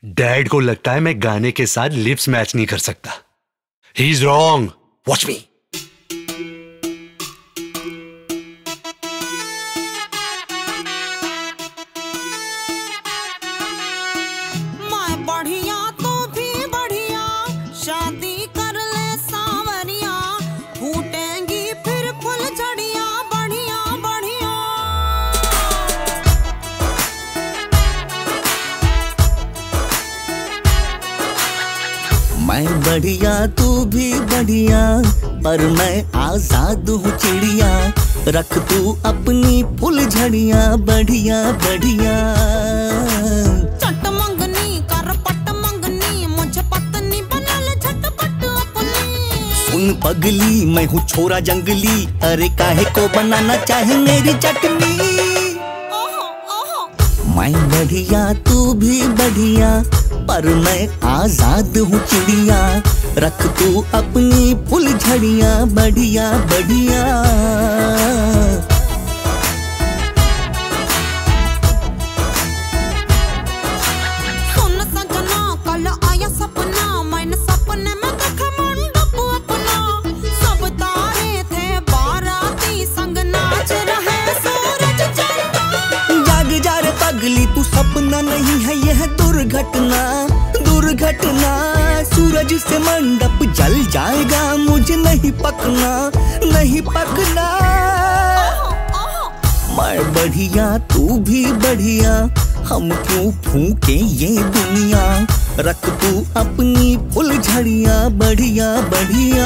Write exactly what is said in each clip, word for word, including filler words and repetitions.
Dad को लगता है मैं गाने के साथ लिप्स मैच नहीं कर सकता। He is wrong, watch me. मैं बढ़िया तो भी बढ़िया, शादी कर ले सावरिया, फूटेंगी फिर फुल झड़िया, बढ़िया बढ़िया। मैं बढ़िया तू भी बढ़िया, पर मैं आजाद हूँ चिड़िया, रख तू अपनी फुल झड़िया, बढ़िया बढ़िया। चट मंगनी कर पट मंगनी, मुझे पत्नी बना ले झटपट अपनी। सुन पगली मैं हूँ छोरा जंगली, अरे काहे को बनाना चाहे मेरी चटनी। ओहो ओहो। मैं बढ़िया तू भी बढ़िया, पर मैं आजाद हूँ चिड़िया, रख तू अपनी फुल झड़िया, बढ़िया बढ़िया। सुन सजना कल आया सपना, मैंने सपने में देखा मंडप अपना, सब तारे थे बाराती, संग नाच रहे सूरज चंदा। जाग जा रे पगली तू सपना नहीं है यह दुर्घटना, दुर्घटना। सूरज से मंडप जल जाएगा, मुझे नहीं पकना, नहीं पकना। मैं बढ़िया तू भी बढ़िया, हम क्यों फूके ये दुनिया, रख तू अपनी फुल झड़िया, बढ़िया बढ़िया।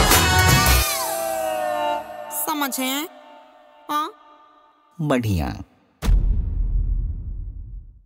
समझे? हाँ बढ़िया।